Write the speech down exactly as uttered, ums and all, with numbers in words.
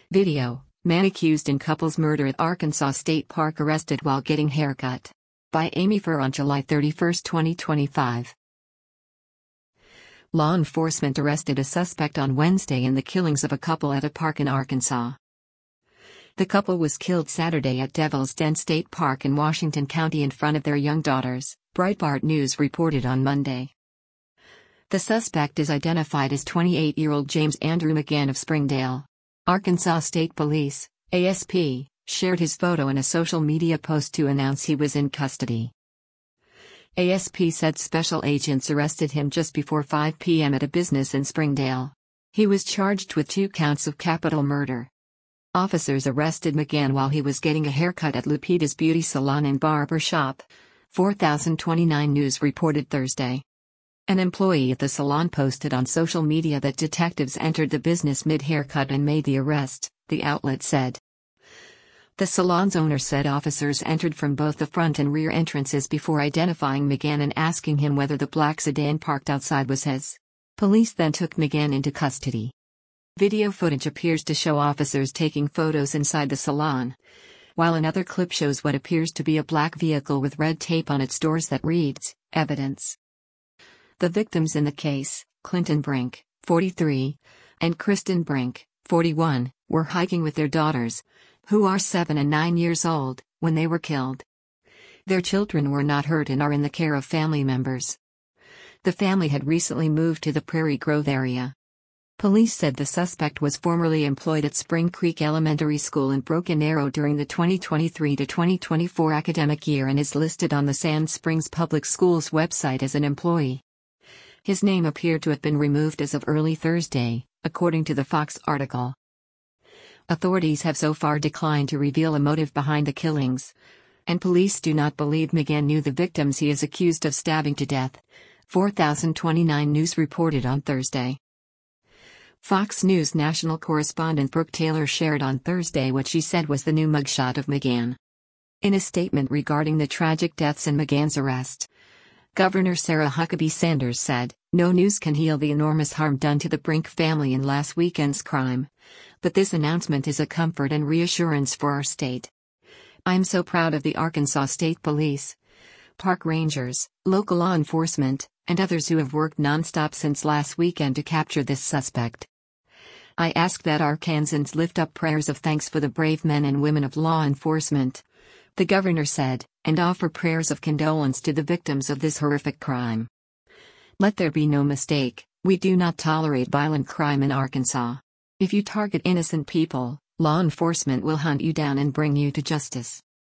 Video: Man accused in couple's murder at Arkansas State Park arrested while getting haircut. By Amy Furr on July thirty-first, twenty twenty-five. Law enforcement arrested a suspect on Wednesday in the killings of a couple at a park in Arkansas. The couple was killed Saturday at Devil's Den State Park in Washington County in front of their young daughters, Breitbart News reported on Monday. The suspect is identified as twenty-eight-year-old James Andrew McGann of Springdale. Arkansas State Police, A S P, shared his photo in a social media post to announce he was in custody. A S P said special agents arrested him just before five p m at a business in Springdale. He was charged with two counts of capital murder. Officers arrested McGann while he was getting a haircut at Lupita's Beauty Salon and Barber Shop, four thousand twenty-nine News reported Thursday. An employee at the salon posted on social media that detectives entered the business mid-haircut and made the arrest, the outlet said. The salon's owner said officers entered from both the front and rear entrances before identifying McGann and asking him whether the black sedan parked outside was his. Police then took McGann into custody. Video footage appears to show officers taking photos inside the salon, while another clip shows what appears to be a black vehicle with red tape on its doors that reads, "Evidence." The victims in the case, Clinton Brink, forty-three, and Kristen Brink, forty-one, were hiking with their daughters, who are seven and nine years old, when they were killed. Their children were not hurt and are in the care of family members. The family had recently moved to the Prairie Grove area. Police said the suspect was formerly employed at Spring Creek Elementary School in Broken Arrow during the twenty twenty-three to twenty twenty-four academic year and is listed on the Sand Springs Public Schools website as an employee. His name appeared to have been removed as of early Thursday, according to the Fox article. Authorities have so far declined to reveal a motive behind the killings, and police do not believe McGann knew the victims he is accused of stabbing to death, four thousand twenty-nine News reported on Thursday. Fox News national correspondent Brooke Taylor shared on Thursday what she said was the new mugshot of McGann. In a statement regarding the tragic deaths and McGann's arrest, Governor Sarah Huckabee Sanders said, "No news can heal the enormous harm done to the Brink family in last weekend's crime, but this announcement is a comfort and reassurance for our state. I'm so proud of the Arkansas State Police, park rangers, local law enforcement, and others who have worked nonstop since last weekend to capture this suspect. I ask that Arkansans lift up prayers of thanks for the brave men and women of law enforcement," the governor said, "and offer prayers of condolence to the victims of this horrific crime. Let there be no mistake, we do not tolerate violent crime in Arkansas. If you target innocent people, law enforcement will hunt you down and bring you to justice."